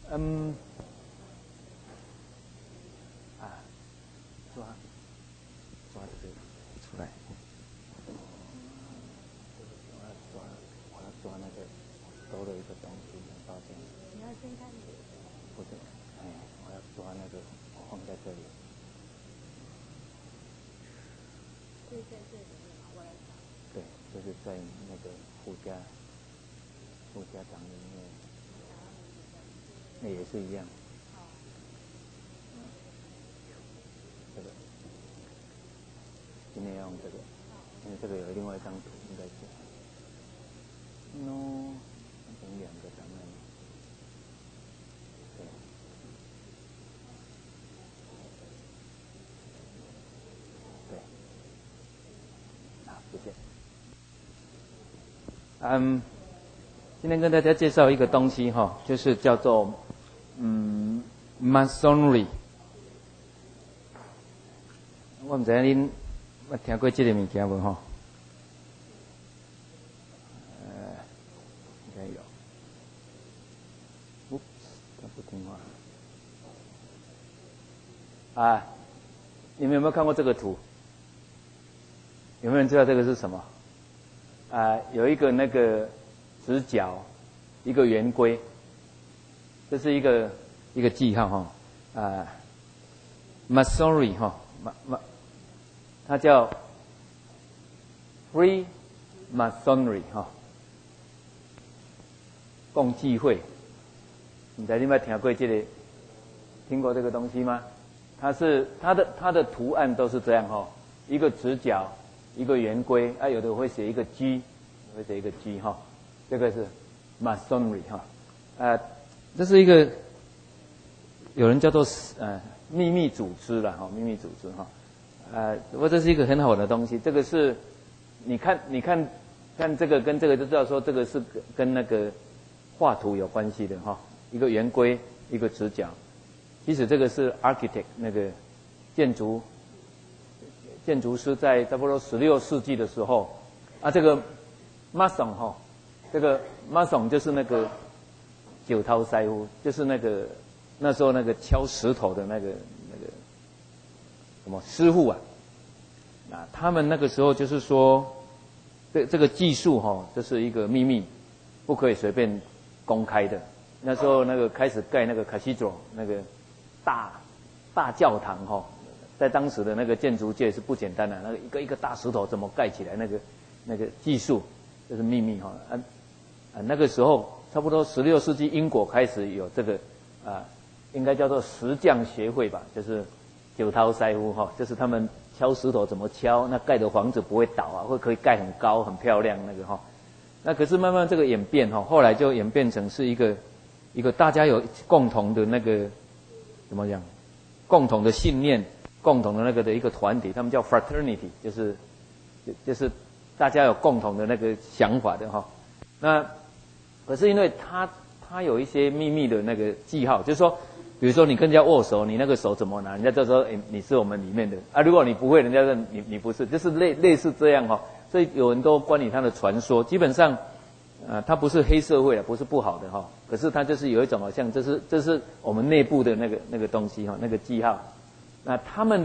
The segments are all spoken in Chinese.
嗯，抓这个出来，我要抓那个多了一个东西，很抱歉。 你要先看你。 不是，我要抓那个，我放在这里。 对，在这里面嘛，我来找。 对，就是在那个附加档里面，那也是一样。这个今天要用这个，因为这个有另外一张图，应该是。no， 变成两个档案。对。对。谢谢。今天跟大家介绍一个东西哈，就是叫做Masonry。我唔知影恁捌听过这个物件无吼？应该有。他不听话。你们有没有看过这个图？有没有人知道这个是什么？有一个那个直角，一个圆规，这是一个记号哈。Masonry 哈，它叫 Free Masonry 哈，共济会。你在另外听过听过这个东西吗？它的图案都是这样哈，一个直角，一个圆规，有的会写一个 G， 会写一个 G 哈，这个是 Masonry 哈，这是一个有人叫做秘密组织啦哈，秘密组织哈。不过这是一个很好的东西。这个是，你看这个跟这个就知道说这个是跟那个画图有关系的哈。一个圆规，一个直角。其实这个是 architect 那个建筑师在差不多16世纪的时候，这个 mason 哈，这个 mason 就是那个九涛师傅，就是那时候那个敲石头的那个什么师傅啊，他们那个时候就是说，这个技术哈，这是一个秘密，不可以随便公开的。那时候那个开始盖那个 cathedral 那个大教堂哈，在当时的那个建筑界是不简单的，那个一个大石头怎么盖起来，那个技术这是秘密哈。那个时候差不多16世纪英国开始有这个应该叫做石匠协会吧，就是九涛师傅哈，就是他们敲石头怎么敲，那盖的房子不会倒会可以盖很高很漂亮那个哈。那可是慢慢这个演变哈，后来就演变成是一个大家有共同的那个怎么讲，共同的信念，共同的那个的一个团体，他们叫 fraternity， 就是大家有共同的那个想法的哈。那可是因为他有一些秘密的那个记号，就是说，比如说你跟人家握手，你那个手怎么拿，人家就说你是我们里面的如果你不会，人家说你不是，就是类似这样哈。所以有很多关于他的传说，基本上它不是黑社会不是不好的哈，可是它就是有一种好像这是我们内部的那个东西哈，那个记号。那他们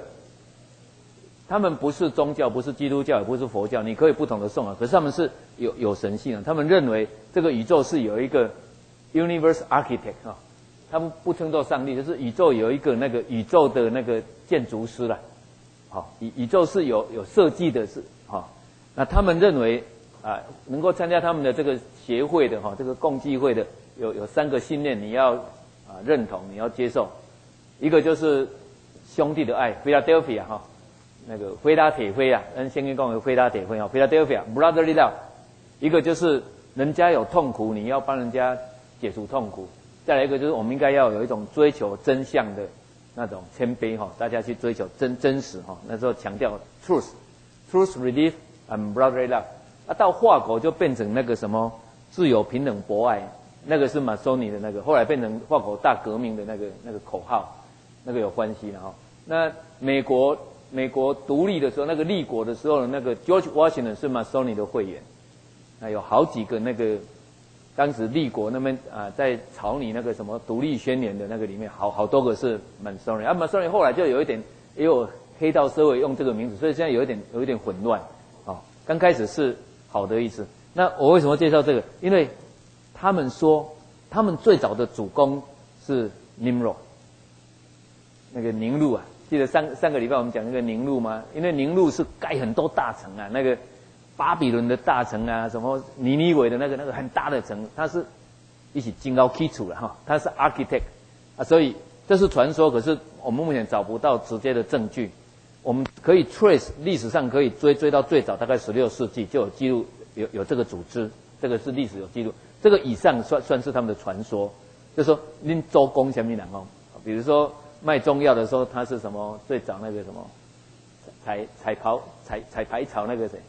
不是宗教，不是基督教，也不是佛教，你可以不同的颂可是他们是有神性他们认为这个宇宙是有一个 universe architect 哈，他们不称作上帝，就是宇宙有一个那个宇宙的那个建筑师啦，好，宇宙是有设计的是哈。那他们认为能够参加他们的这个协会的这个共济会的有3个信念，你要认同，你要接受。一个就是兄弟的爱 ，Philadelphia 哈，那个菲拉铁非圣经讲的菲拉铁非Philadelphia brotherly love。一个就是人家有痛苦，你要帮人家解除痛苦。再来一个就是我们应该要有一种追求真相的那种谦卑大家去追求真实那时候强调 truth relief and brotherly love。到法国就变成那个什么自由平等博爱，那个是马索尼的那个，后来变成法国大革命的那个口号，那个有关系了那美国独立的时候，那个立国的时候，那个 George Washington 是马索尼的会员，有好几个那个当时立国那边在草拟那个什么独立宣言的那个里面，好多个是 Masonic， Masonic 后来就有一点也有黑道社会用这个名字，所以现在有一点混乱。刚开始是好的意思。那我为什么介绍这个？因为他们说他们最早的主公是 Nimrod， 那个宁禄啊，记得上个礼拜我们讲那个宁禄吗？因为宁禄是盖很多大城啊，那个巴比伦的大城啊，什么尼尼微的那个很大的城，他是一起金高基础了哈，他是 architect 所以这是传说，可是我们目前找不到直接的证据。我们可以 trace 历史上可以追到最早大概16世纪就有记录有这个组织，这个是历史有记录。这个以上算是他们的传说，就是说您周公什么人哦，比如说卖中药的时候，他是什么最早那个什么彩排草那个谁？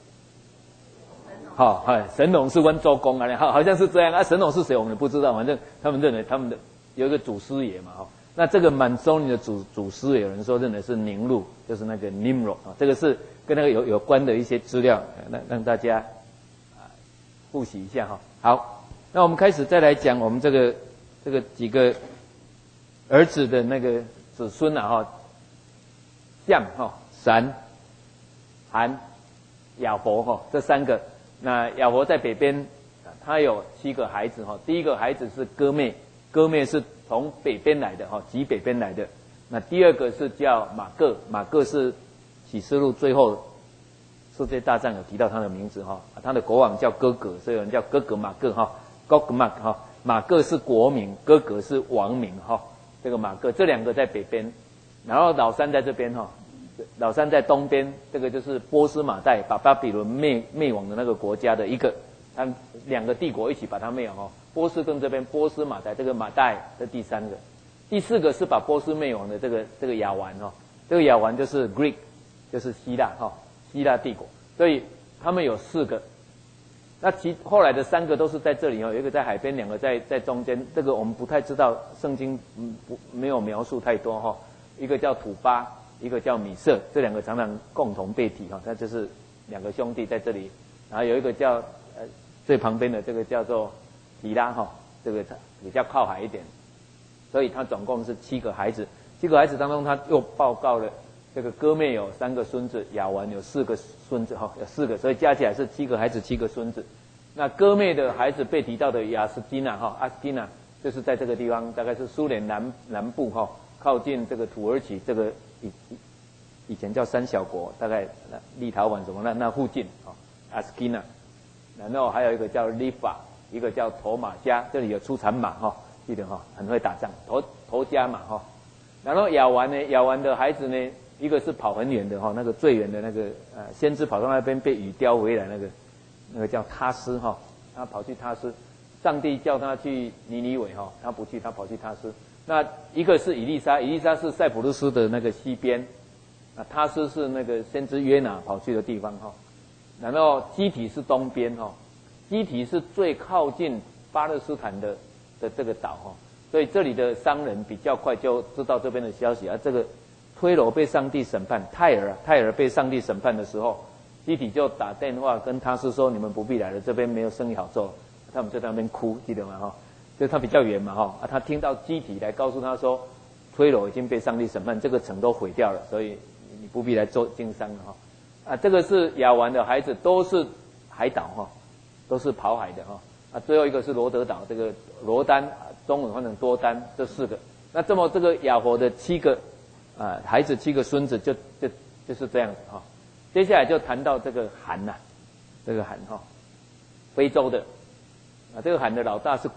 神农是问周公啊，好像是这样啊。神农是谁我们不知道，反正他们认为他们的有一个祖师爷嘛那这个满洲尼的祖师爷有人说认为是宁禄，就是那个 Nimrod 这个是跟那个有关的一些资料，让大家复习一下好，那我们开始再来讲我们这个几个儿子的那个子孙象闪、韩、亚伯这三个。那亚伯在北边，他有7个孩子第一个孩子是哥妹，哥妹是从北边来的极北边来的。那第二个是叫马各，马各是启示录最后世界大战有提到他的名字他的国王叫哥格，所以有人叫哥格马各Gogmak马各是国名，哥格是王名这个马各，这两个在北边，然后老三在这边老三在东边，这个就是波斯马代把巴比伦灭亡的那个国家的一个，他两个帝国一起把它灭亡波斯跟这边波斯马代，这个马代这第三个，第四个是把波斯灭亡的这个亚完这个亚完就是 Greek， 就是希腊希腊帝国，所以他们有4个。那后来的3个都是在这里有一个在海边，2个在中间，这个我们不太知道，圣经没有描述太多一个叫土巴，一个叫米色，这2个常常共同被提那就是2个兄弟在这里，然后有一个叫最旁边的这个叫做提拉这个比较靠海一点，所以他总共是7个孩子，7个孩子当中他又报告了这个哥妹有3个孙子，亚完有4个孙子有4个，所以加起来是7个孩子7个孙子。那哥妹的孩子被提到的亚斯基纳阿斯基纳就是在这个地方，大概是苏联南部靠近这个土耳其这个以前叫三小国，大概立陶宛什么那附近阿斯基纳，然后还有一个叫利法，一个叫头马加，这里有出产马记得很会打仗，头加马然后亚完呢，亚完的孩子呢，一个是跑很远的那个最远的那个先知跑到那边被雨叼回来，那个叫他斯他跑去他斯，上帝叫他去尼尼微他不去，他跑去他斯。那一个是以利沙，以利沙是塞浦路斯的那个西边，他斯是那个先知约拿跑去的地方然后基提是东边基提是最靠近巴勒斯坦的这个岛所以这里的商人比较快就知道这边的消息这个推罗被上帝审判，泰尔被上帝审判的时候，基提就打电话跟他是说你们不必来了，这边没有生意好做，他们就在那边哭，记得吗就他比较远嘛他听到基提来告诉他说推罗已经被上帝审判，这个城都毁掉了，所以你不必来做经商了这个是亚完的孩子，都是海岛都是跑海的最后一个是罗德岛，这个罗丹中文换成多丹，这4个。那这么这个亚伯的7个孩子7个孙子就是这样子接下来就谈到这个韩这个韩非洲的这个韩的老大是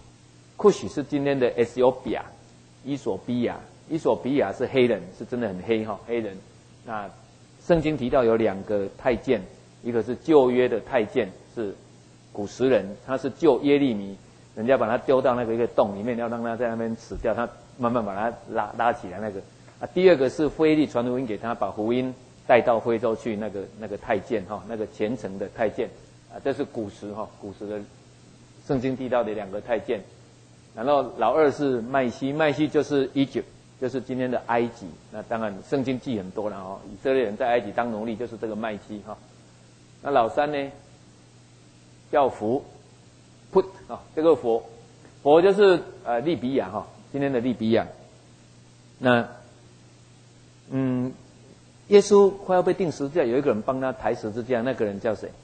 Kush 是今天的 Ethiopia 伊索比亚是黑人，是真的很黑黑人。那圣经提到有2个太监，一个是旧约的太监，是古时人，他是救耶利米，人家把他丢到那个一个洞里面，要让他在那边死掉，他慢慢把他拉起来那个第二个是腓力传福音给他，把福音带到非洲去，那个太监那个虔诚的太监这是古时的圣经提到的2个太监。然后老2是麦西就是 Egypt， 就是今天的埃及。那当然圣经记很多了以色列人在埃及当奴隶就是这个麦西那老3呢叫福 put 啊，这个佛就是利比亚哈，今天的利比亚。那耶稣快要被钉十字架，有一个人帮他抬十字架，那个人叫谁？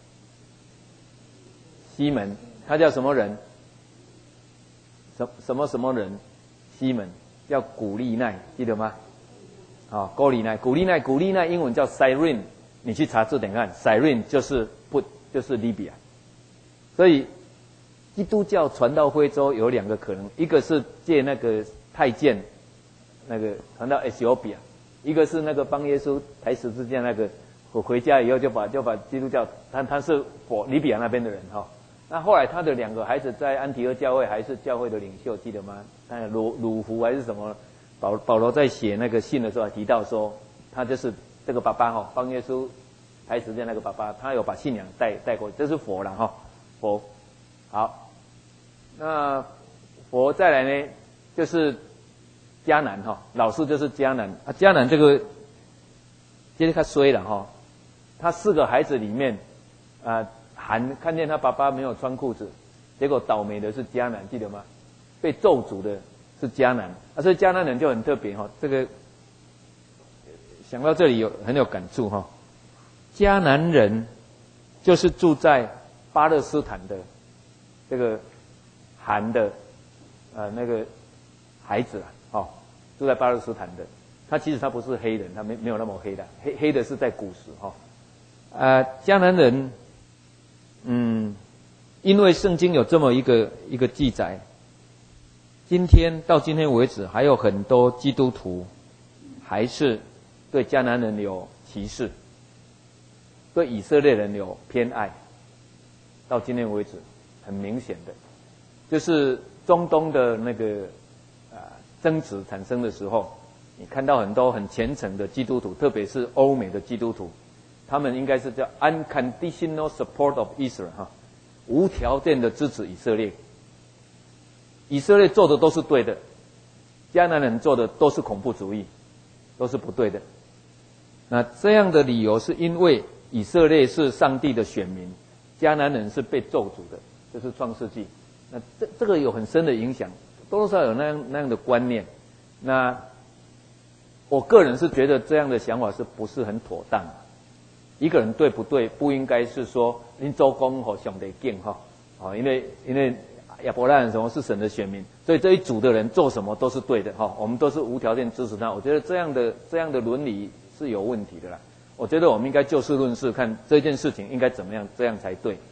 西门，他叫什么人？什么人？西门叫古利奈，记得吗？古利奈英文叫 Cyrene， 你去查字典看 ，Cyrene 就是 put 就是利比亚。所以基督教传到非洲有两个可能，一个是借那个太监那个传到 Ethiopia， 一个是那个帮耶稣抬十字架那个，我回家以后就把基督教，他是利比亚那边的人哈。那后来他的两个孩子在安提阿教会还是教会的领袖，记得吗？鲁弗还是什么？保罗在写那个信的时候还提到说，他就是这个爸爸哈，帮耶稣抬十字架那个爸爸，他有把信仰带过，这是佛了哈，佛。好，那佛再来呢，就是迦南哈，老师就是迦南啊，迦南这个，这个他衰了哈，他4个孩子里面看见他爸爸没有穿裤子，结果倒霉的是迦南，记得吗？被咒诅的是迦南，所以迦南人就很特别哈。这个想到这里很有感触哈。迦南人就是住在巴勒斯坦的这个韩的那个孩子住在巴勒斯坦的。他其实他不是黑人，他没有那么黑的，黑的是在古时哈。迦南人。因为圣经有这么一个记载，到今天为止，还有很多基督徒还是对迦南人有歧视，对以色列人有偏爱。到今天为止，很明显的，就是中东的那个争执产生的时候，你看到很多很虔诚的基督徒，特别是欧美的基督徒。他们应该是叫 unconditional support of Israel 哈，无条件的支持以色列。以色列做的都是对的，迦南人做的都是恐怖主义，都是不对的。那这样的理由是因为以色列是上帝的选民，迦南人是被咒诅的，这是创世纪。那这个有很深的影响，多少有那样的观念。那我个人是觉得这样的想法是不是很妥当？一个人对不对，不应该是说您做工和上帝敬哈，因为亚伯拉罕什么是神的选民，所以这一组的人做什么都是对的哈，我们都是无条件支持他。我觉得这样的伦理是有问题的啦。我觉得我们应该就事论事，看这件事情应该怎么样，这样才对。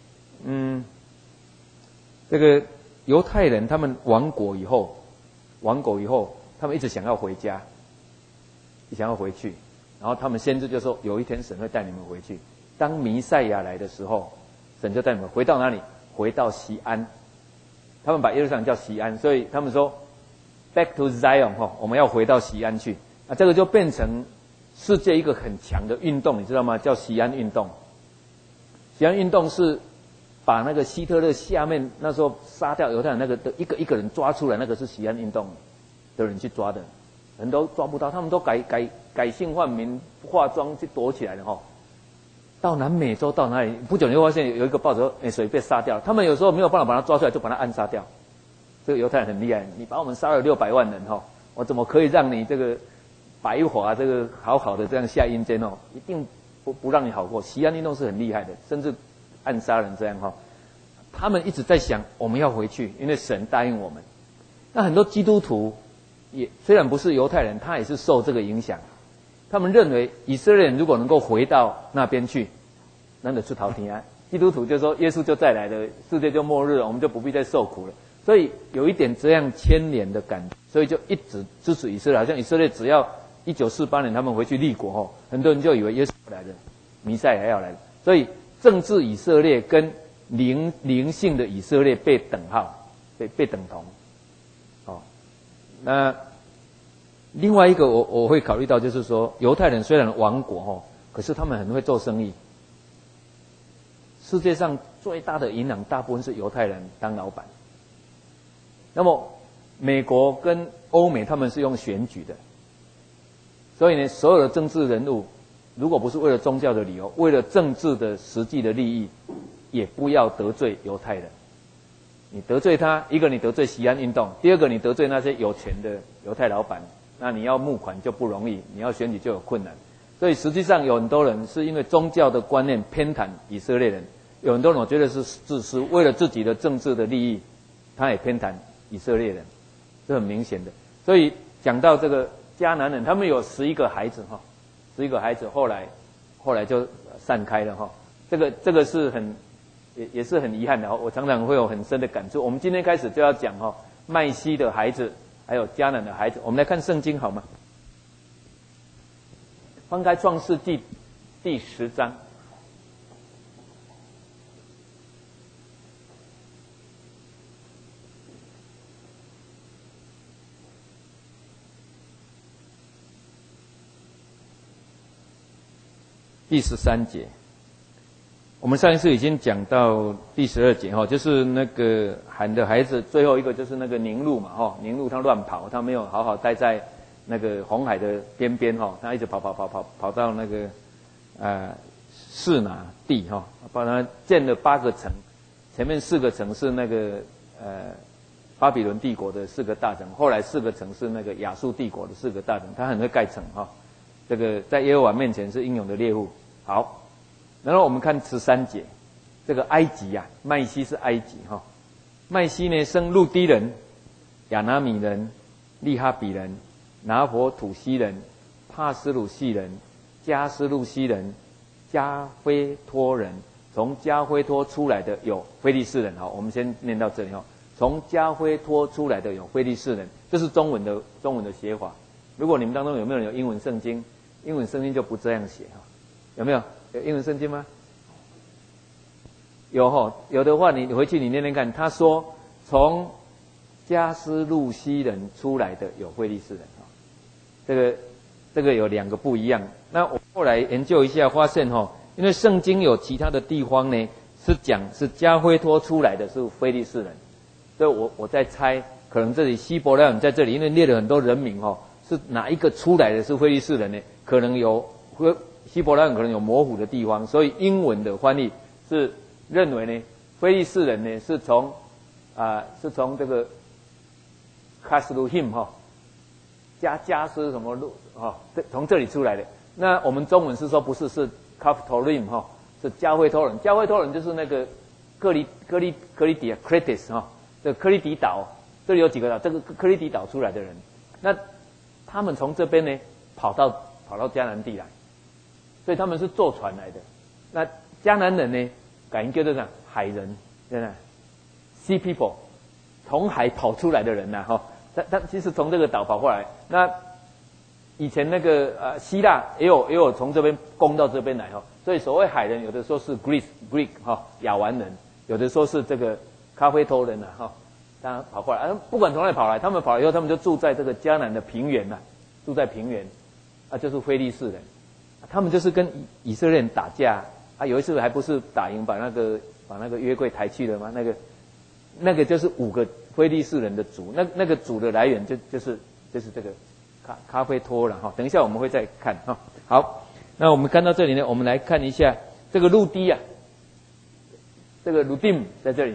这个犹太人他们亡国以后，他们一直想要回家，想要回去。然后他们先知就说，有一天神会带你们回去。当弥赛亚来的时候，神就带你们回到哪里？回到锡安。他们把耶路撒冷叫锡安，所以他们说 Back to Zion 我们要回到锡安去。这个就变成世界一个很强的运动，你知道吗？叫锡安运动。锡安运动是把那个希特勒下面那时候杀掉犹太人那个的一个人抓出来，那个是锡安运动的人去抓的，人都抓不到，他们都改姓换名，化妆去躲起来的到南美洲到哪里，不久你会发现有一个报纸说，谁被杀掉了？他们有时候没有办法把他抓出来，就把他暗杀掉。这个犹太人很厉害，你把我们杀了600万人我怎么可以让你这个白华这个好好的这样下阴间一定不让你好过。锡安运动是很厉害的，甚至暗杀人这样他们一直在想我们要回去，因为神答应我们。那很多基督徒也虽然不是犹太人，他也是受这个影响。他们认为以色列人如果能够回到那边去，那就出逃平安。基督徒就说耶稣就再来了，世界就末日了，我们就不必再受苦了。所以有一点这样牵连的感觉，所以就一直支持以色列。好像以色列只要1948年他们回去立国很多人就以为耶稣来了，弥赛亚要来了。所以政治以色列跟灵性的以色列被等号，被等同。那另外一个我会考虑到就是说，犹太人虽然亡国可是他们很会做生意。世界上最大的银行大部分是犹太人当老板。那么美国跟欧美他们是用选举的，所以呢，所有的政治人物如果不是为了宗教的理由，为了政治的实际的利益，也不要得罪犹太人。 你得罪他，一个你得罪西安运动，第二个你得罪那些有钱的犹太老板，那你要募款就不容易，你要选举就有困难。所以实际上有很多人是因为宗教的观念偏袒以色列人，有很多人我觉得是自私，为了自己的政治的利益，他也偏袒以色列人，这很明显的。所以讲到这个迦南人，他们有11个孩子11个孩子，后来就散开了哈。这个是也是很遗憾的，我常常会有很深的感触。我们今天开始就要讲麦西的孩子，还有迦南的孩子。我们来看圣经好吗？翻开创世纪第10章。第13节。我们上一次已经讲到第12节就是那个含的孩子，最后一个就是那个宁录嘛宁录他乱跑，他没有好好待在那个红海的边边他一直跑到那个示拿地帮他建了8个城，前面4个城是那个巴比伦帝国的4个大城，后来4个城是那个亚述帝国的4个大城，他很会盖城这个在耶和华面前是英勇的猎户。好。然后我们看13节，这个埃及麦西是埃及麦西呢生路低人、亚拿米人、利哈比人、拿佛土西人、帕斯鲁西人、加斯路西人、加菲托人。从加菲托出来的有非利士人。好，我们先念到这里从加菲托出来的有非利士人，这是中文的写法。如果你们当中有没有人有英文圣经？英文圣经就不这样写有没有？有英文圣经吗？有有的话你回去你念念看。他说从加斯路西人出来的有非利士人这个有2个不一样。那我后来研究一下发现因为圣经有其他的地方呢是讲是加菲托出来的是非利士人，所以我在猜可能这里希伯来人在这里因为列了很多人名是哪一个出来的是非利士人呢？可能有希伯来人可能有模糊的地方，所以英文的翻译是认为呢，非利士人呢是从这个卡斯鲁 him 加斯什么路从这里出来的。那我们中文是说不是，是 Kaftorim 是加菲托人。加菲托人就是那个克里底 Crete 这个克里底岛，这里有几个岛，这个克里底岛出来的人，那他们从这边呢跑到迦南地来。所以他们是坐船来的。那迦南人呢，改名叫做海人，真的 ，Sea people， 从海跑出来的人他其实从这个岛跑过来。那以前那个希腊也有从这边攻到这边来所以所谓海人，有的说是 Greek 亚完人，有的说是这个咖啡托人当然跑过来。不管从哪里跑来，他们跑来以后，他们就住在这个迦南的平原住在平原就是非利士人。他们就是跟以色列人打架有一次还不是打赢把那个约柜抬去了吗？那个就是5个非利士人的族，那个族的来源就是这个咖啡托了等一下我们会再看好，那我们看到这里呢，我们来看一下这个路低这个鲁丁在这里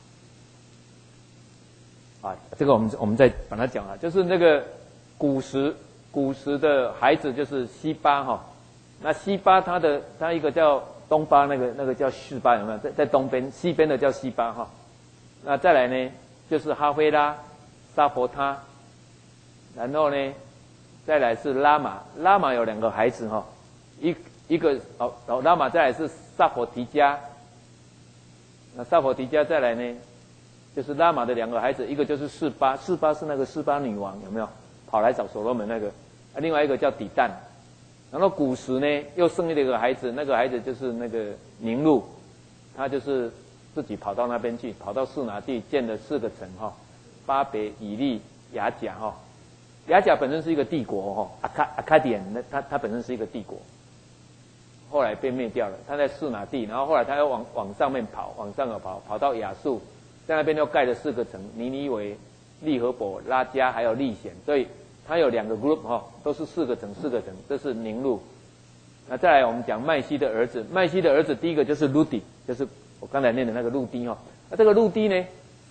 这个我们再把它讲就是那个古时的孩子就是西巴那西巴他一个叫东巴，那个叫示巴，有没有？在东边，西边的叫西巴那再来呢，就是哈菲拉、沙伯他，然后呢，再来是拉玛。拉玛有2个孩子一个拉玛，再来是萨佛提加。那萨佛提加再来呢，就是拉玛的2个孩子，一个就是示巴是那个示巴女王，有没有？跑来找所罗门那个。另外一个叫底但。然后古时呢，又生了一个孩子，那个孩子就是那个宁录，他就是自己跑到那边去，跑到示拿地建了4个城巴别、以利、雅甲雅甲本身是一个帝国阿卡迪安，他本身是一个帝国，后来被灭掉了。他在示拿地，然后后来他又往上面跑，跑到亚述，在那边又盖了4个城：尼尼微、利和伯、拉加还有利显，所以他有2个 group 都是4个城，这是宁录。那再来我们讲麦西的儿子，第一个就是路底，就是我刚才念的那个路低那这个路低呢，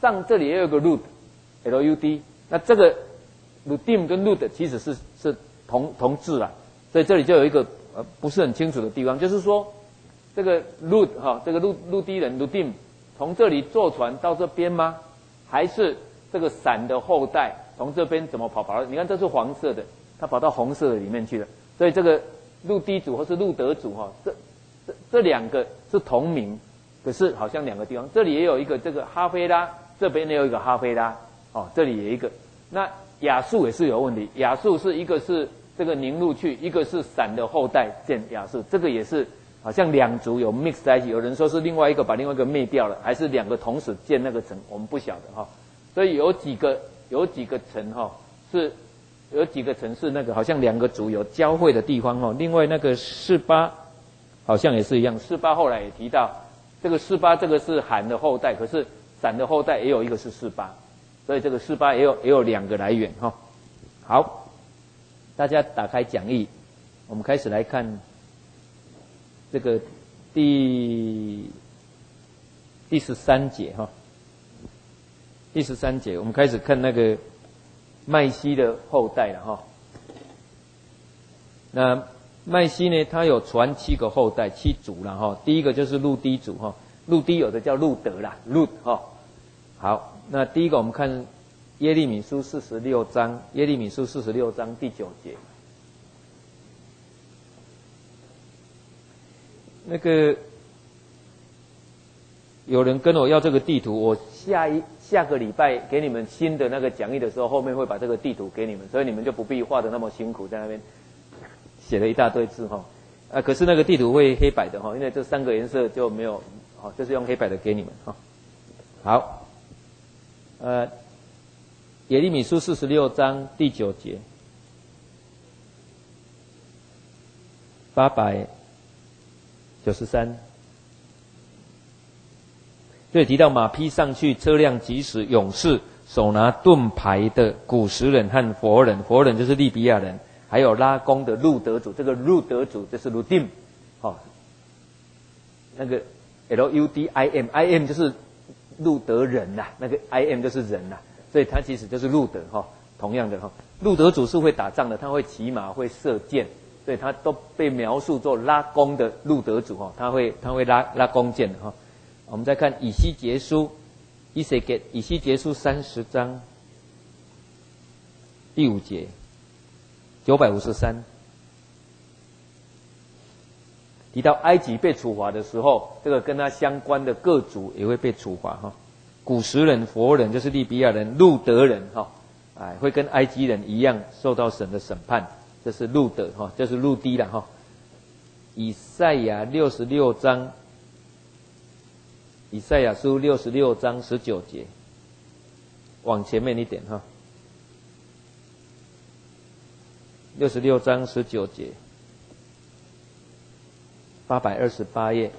上这里也有个 LUD， 那这个 ludim 跟 lud 其实是同字啦，所以这里就有一个不是很清楚的地方，就是说这个 lud 哈，这个陆地人 ludim 从这里坐船到这边吗？还是这个伞的后代从这边怎么跑到？你看这是黄色的，它跑到红色的里面去了，所以这个陆地主或是路德主哈，这两个是同名，可是好像两个地方，这里也有一个这个哈菲拉，这边也有一个哈菲拉，哦，这里也有一个。那亚述也是有问题，亚述是一个是这个宁录去，一个是闪的后代建亚述，这个也是好像两族有 mix 在一起，有人说是另外一个把另外一个灭掉了，还是两个同时建那个城，我们不晓得哈。所以有几个城哈是。有几个城市那个好像两个族有交汇的地方哦，另外那个示巴好像也是一样，示巴后来也提到这个示巴，这个是罕的后代，可是闪的后代也有一个是示巴，所以这个示巴也有两个来源哈。好，大家打开讲义，我们开始来看这个第13节哈。第13节，我们开始看那个麦西的后代了哈。那麦西呢，他有传7个后代，7族了哈。第一个就是路低族哈，路低有的叫路德啦，路哈。好，那第一个我们看耶利米书46章，耶利米书46章第9节。那个有人跟我要这个地图，我下个礼拜给你们新的那个讲义的时候，后面会把这个地图给你们，所以你们就不必画的那么辛苦，在那边写了一大堆字哈。可是那个地图会黑白的哈，因为这3个颜色就没有，就是用黑白的给你们哈。好，耶利米书46章第9节，893。这里提到马匹上去，车辆疾驶，勇士手拿盾牌的古时人和佛人，佛人就是利比亚人，还有拉弓的路德族，这个路德族就是 ludim， 那个 LUDIM 就是路德人呐，那个 IM 就是人呐，所以他其实就是路德哈，同样的哈，路德族是会打仗的，他会骑马，会射箭，所以他都被描述作拉弓的路德族哈，他会拉弓箭的哈。我们再看以西结书30章第5节，953提到埃及被处罚的时候，这个跟他相关的各族也会被处罚哈。古时人、佛人就是利比亚人、路德人哈，会跟埃及人一样受到神的审判，这是路德哈，这是路低了哈。以赛亚66章。以赛亚书66章19节，往前面一点哈。66章19节，828页。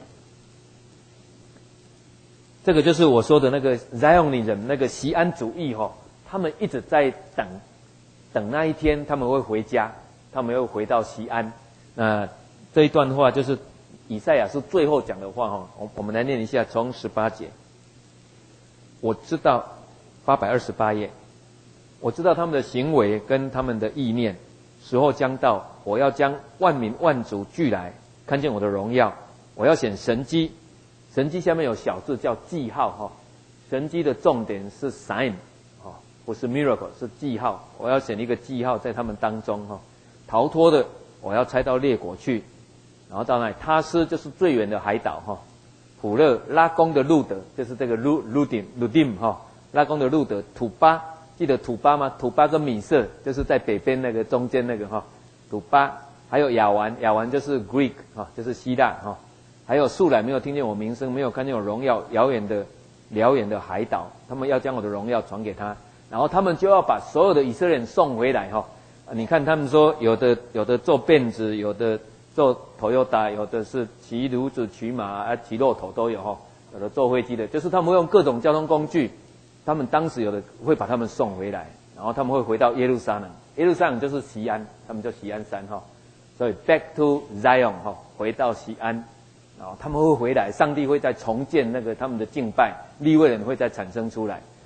这个就是我说的那个 Zion 人，那个锡安主义哈，他们一直在等那一天他们会回家，他们又回到锡安。那这一段话就是以赛亚是最后讲的话哈，我们来念一下，从18节。我知道828页，我知道他们的行为跟他们的意念，时候将到，我要将万民万族聚来，看见我的荣耀。我要显神迹，神迹下面有小字叫记号哈，神迹的重点是 sign 不是 miracle， 是记号。我要显一个记号在他们当中哈，逃脱的我要差到列国去。然后到那里，他斯就是最远的海岛哈，普勒拉弓的路德就是这个 ludim 哈，拉弓的路德，土巴记得土巴吗？土巴跟米色就是在北边那个中间那个哈，土巴还有亚完就是 Greek 哈，就是希腊哈，还有素来没有听见我名声，没有看见我荣耀，遥远的海岛，他们要将我的荣耀传给他，然后他们就要把所有的以色列人送回来哈。你看他们说有的做辫子，有的做Toyota，有的是骑驴子、骑马骑骆驼都有哈，有的坐飞机的，就是他们用各种交通工具，他们当时有的会把他们送回来，然后他们会回到耶路撒冷，耶路撒冷就是锡安，他们叫锡安山哈，所以 back to Zion 哈，回到锡安，然后他们会回来，上帝会再重建那个他们的敬拜，利未人会再产生出来，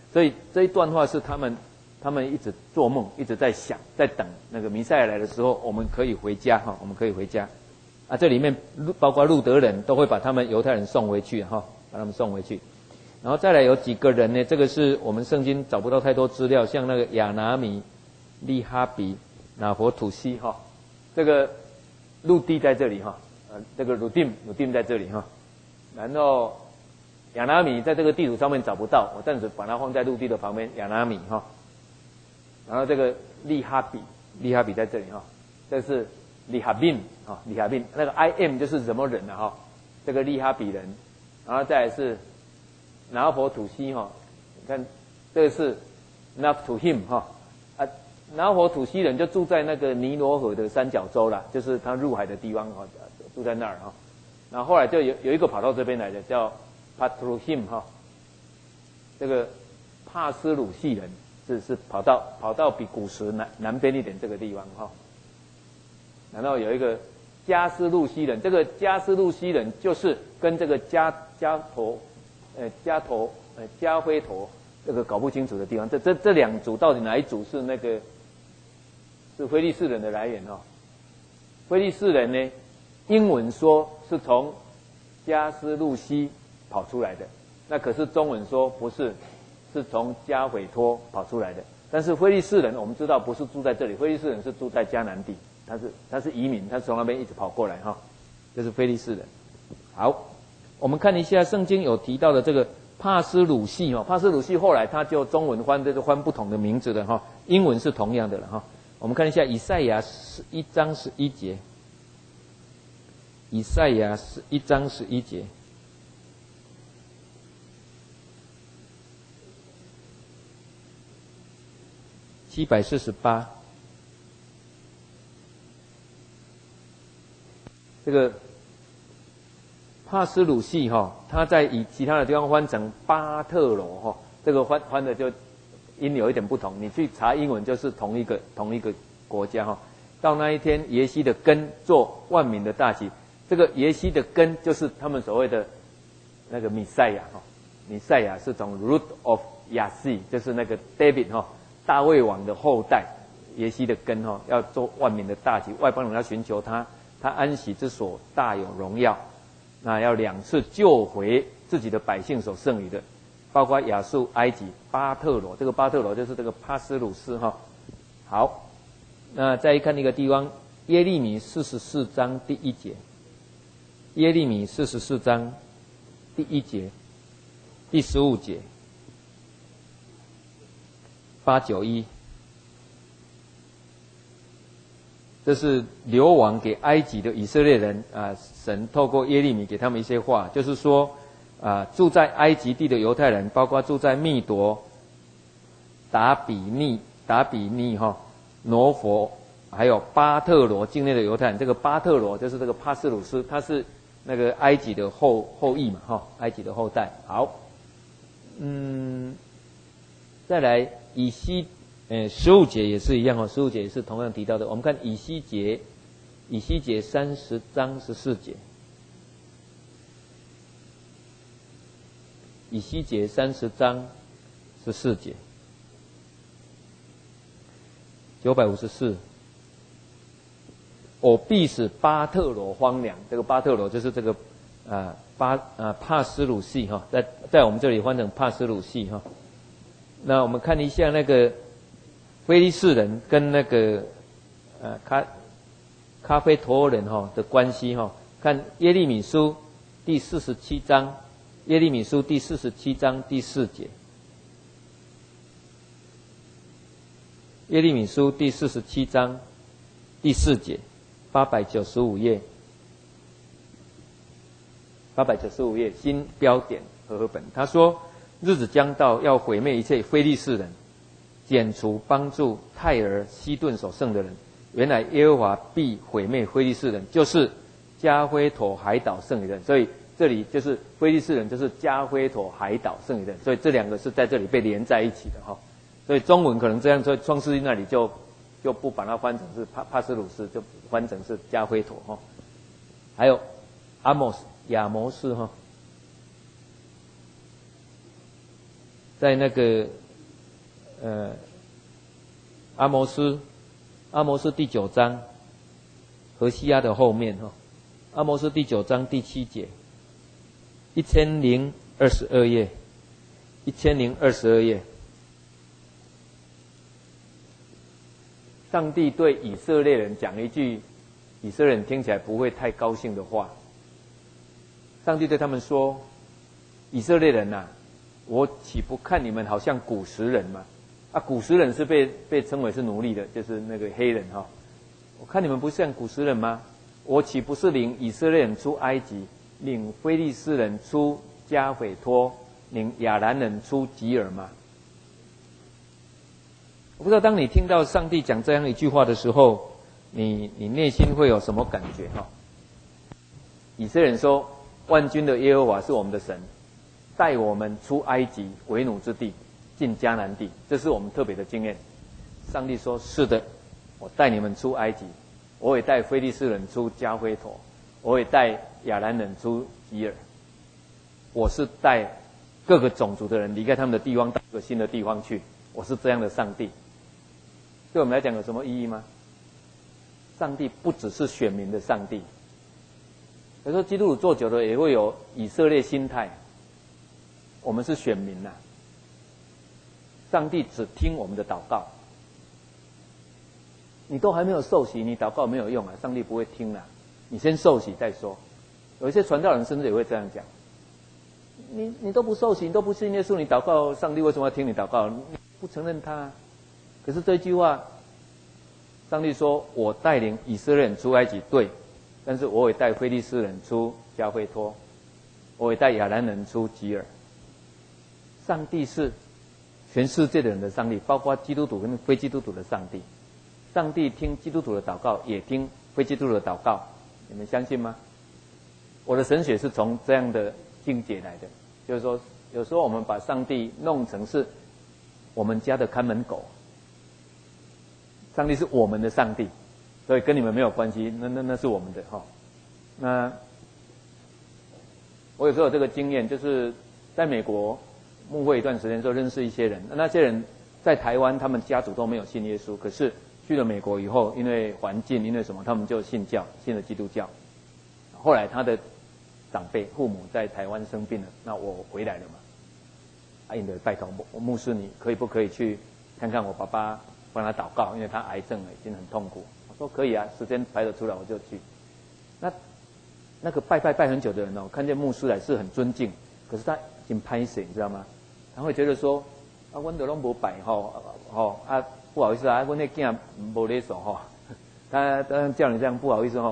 所以这一段话是他们一直做梦，一直在想，在等那个弥赛亚来的时候，我们可以回家哈，我们可以回家。啊，这里面包括路德人都会把他们犹太人送回去哈，把他们送回去。然后再来有几个人呢？这个是我们圣经找不到太多资料，像那个亚拿米、利哈比、拿佛土西哈，这个陆地在这里哈，这个鲁丁在这里哈，然后亚拿米在这个地图上面找不到，我暂时把它放在陆地的旁边，亚拿米哈。然后这个利哈比在这里哈，这是利哈宾啊，利哈宾那个 I M 就是什么人啊哈，这个利哈比人，然后再来是拿佛土西哈，你看这个是 Naphtuhim 哈啊，拿佛土西人就住在那个尼罗河的三角洲啦，就是他入海的地方哈，住在那儿哈。然后后来就有一个跑到这边来的叫 Patruhim 哈，这个帕斯鲁系人是跑到比古时南边一点这个地方哈。然后有一个加斯路西人，这个加斯路西人就是跟这个加辉陀这个搞不清楚的地方，这两组到底哪一组是那个是非利士人的来源哈？非利士人呢，英文说是从加斯路西跑出来的，那可是中文说不是，是从加斐托跑出来的。但是非利士人我们知道不是住在这里，非利士人是住在迦南地，他是移民，他是从那边一直跑过来哈，这是非利士人。好，我们看一下圣经有提到的这个帕斯鲁系哈，帕斯鲁系后来他就中文翻就翻不同的名字了哈，英文是同样的了哈。我们看一下以赛亚1章11节，以赛亚1章11节。748，这个帕斯鲁系哈，他在以其他的地方翻成巴特罗哈，这个翻的就音有一点不同，你去查英文就是同一个国家哈。到那一天，耶西的根做万民的大旗，这个耶西的根就是他们所谓的那个弥赛亚哈，弥赛亚是从 root of Yasi， 就是那个 David 哈。大卫王的后代，耶西的根哈，要做万民的大旗，外邦人要寻求他，他安息之所大有荣耀，那要2次救回自己的百姓所剩余的，包括亚述、埃及、巴特罗，这个巴特罗就是这个帕斯鲁斯哈。好，那再看一个地方，耶利米44章第1节，耶利米44章第1节，第15节。891，这是流亡给埃及的以色列人啊，神透过耶利米给他们一些话，就是说啊，住在埃及地的犹太人，包括住在密夺、达比尼哈、挪佛，还有巴特罗境内的犹太人。这个巴特罗就是这个帕斯鲁斯，他是那个埃及的后裔嘛哈，埃及的后代。好，再来。以西15节也是一样哦，15节也是同样提到的。我们看以西结30章14节，以西结30章14节，954，我必使巴特罗荒凉。这个巴特罗就是这个帕斯鲁系哈，在我们这里翻成帕斯鲁系哈。那我们看一下那个非利士人跟那个咖啡陀人哈的关系哈，看耶利米书第47章，耶利米书第47章第4节，耶利米书第47章第4节，895页，895页新标点和合本，他说。日子将到，要毁灭一切非利士人，剪除帮助泰尔西顿所剩的人。原来耶和华必毁灭非利士人，就是加菲妥海岛剩余人。所以这里就是非利士人，就是加菲妥海岛剩余人。所以这两个是在这里被连在一起的哈。所以中文可能这样，所以创世纪那里就不把它翻成是帕斯鲁斯，就翻成是加菲妥哈。还有亚摩斯哈。 在那个阿摩斯第9章，何西阿的后面哈，阿摩斯第9章第7节，1022页，1022页。 上帝对以色列人讲一句以色列人听起来不会太高兴的话。上帝对他们说：“以色列人呐，我岂不看你们好像古时人吗？啊，古时人是被称为是奴隶的，就是那个黑人哈。我看你们不像古时人吗？我岂不是领以色列人出埃及，领非利士人出加斐托，领亚兰人出吉尔吗？”我不知道当你听到上帝讲这样一句话的时候，你内心会有什么感觉哈？以色列人说：“万军的耶和华是我们的神，带我们出埃及为奴之地，进迦南地。”这是我们特别的经验。上帝说：“是的，我带你们出埃及，我也带非利士人出加菲陀，我也带亚兰人出吉尔。我是带各个种族的人离开他们的地方，到一个新的地方去。我是这样的上帝。”对我们来讲有什么意义吗？上帝不只是选民的上帝。有时候基督徒做久了也会有以色列心态，我们是选民呐，上帝只听我们的祷告。你都还没有受洗，你祷告没有用啊，上帝不会听啊，你先受洗再说。有一些传道人甚至也会这样讲：你都不受洗，你都不信耶稣，你祷告，上帝为什么要听你祷告？你不承认他。可是这句话，上帝说：“我带领以色列人出埃及，对，但是我也带非利士人出加菲托，我也带亚兰人出吉尔。”上帝是全世界的人的上帝，包括基督徒跟非基督徒的上帝。上帝听基督徒的祷告，也听非基督徒的祷告，你们相信吗？我的神学是从这样的境界来的，就是说，有时候我们把上帝弄成是我们家的看门狗。上帝是我们的上帝，所以跟你们没有关系，那是我们的哈。那我有时候有这个经验，就是在美国牧会一段时间之后，认识一些人，那些人在台湾，他们家族都没有信耶稣，可是去了美国以后，因为环境，因为什么，他们就信了基督教。后来他的长辈父母在台湾生病了，那我回来了嘛，因的拜托牧师，你不可以去看看我爸爸？帮他祷告，因为他癌症了，已经很痛苦。我说可以啊，时间排得出来我就去。那个拜很久的人哦，看见牧师来是很尊敬，可是他已经拍死，你知道吗？他会觉得说：“啊，我都拢无拜啊，不好意思啊，我那囝无咧守哈。”他叫你这样不好意思